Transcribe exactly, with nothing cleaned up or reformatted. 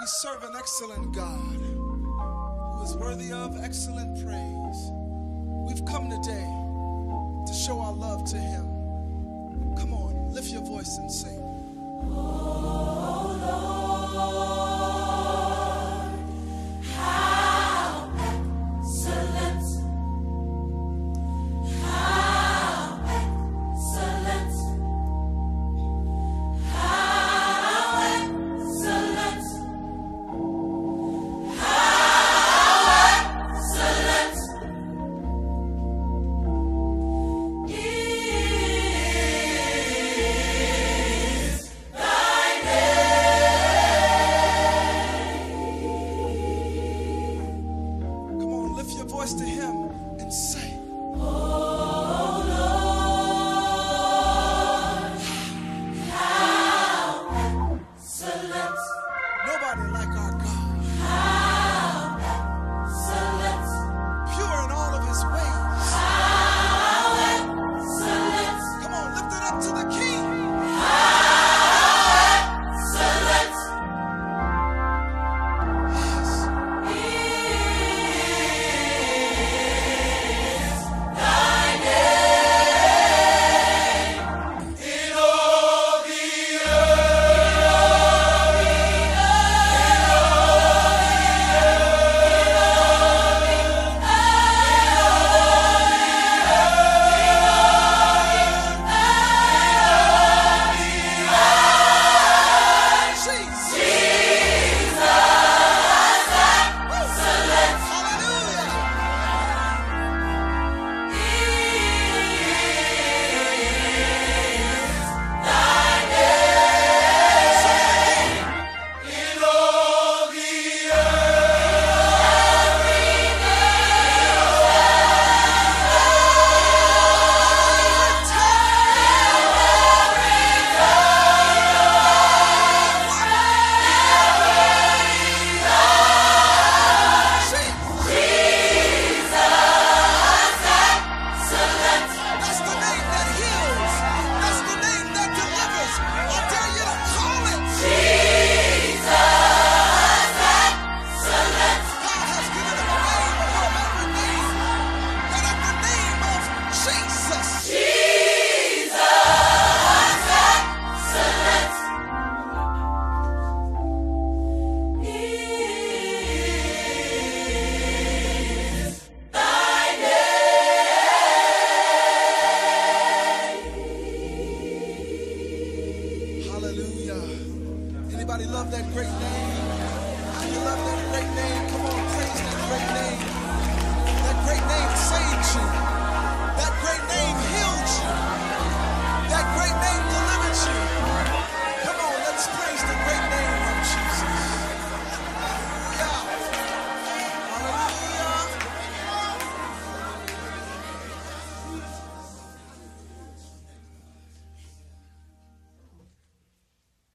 We serve an excellent God who is worthy of excellent praise. We've come today to show our love to him. Come on, lift your voice and sing. Oh, Lord, how excellent, how excellent, how excellent, how excellent is thy name. Come on, lift your voice to him and say, oh Lord, how excellent. Nobody like our God. How excellent. Pure in all of his ways. How excellent. Come on, lift it up to the King. How excellent. Yes. Is thy name in all the Hallelujah. Anybody love that great name? You love that great name? Come on, praise that great name.